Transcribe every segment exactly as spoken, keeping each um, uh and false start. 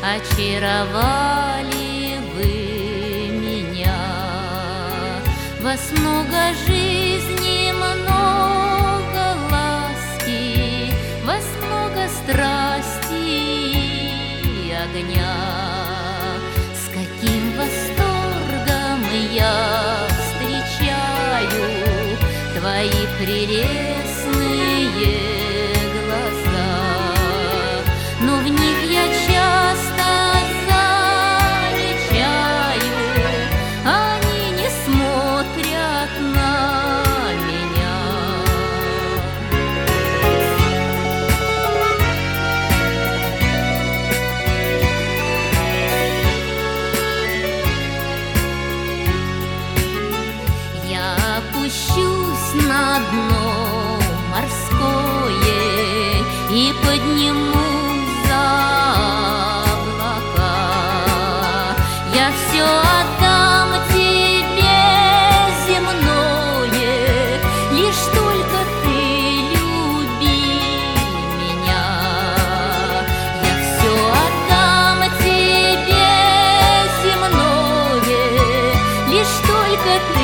очаровали вы меня. Вас много жизни, много ласки, вас много страсти и огня. С каким восторгом я встречаю твои прелестные глаза, но в них я часто замечаю, они не смотрят на меня. Я опущусь на дно морское и поднимусь за облака. Я все отдам тебе земное, лишь только ты люби меня. Я все отдам тебе земное, лишь только ты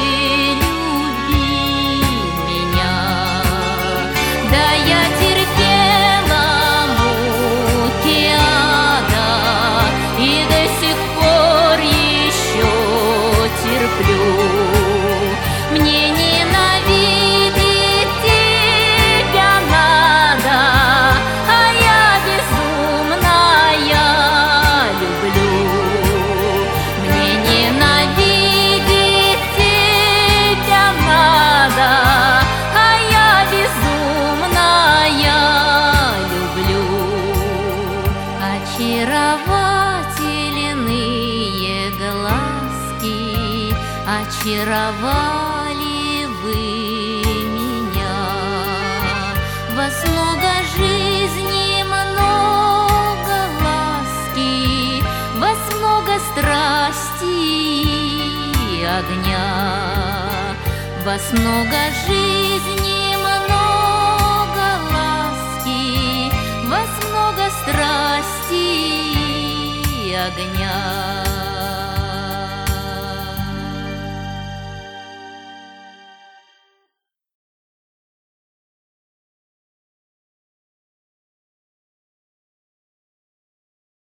мне ненавидеть тебя надо, а я безумная люблю. Мне ненавидеть тебя надо, а я безумная люблю. Очаровательные глазки очаровали вы меня. Вас много жизни, много ласки, вас много страсти и огня. Вас много жизни, много ласки, вас много страсти и огня.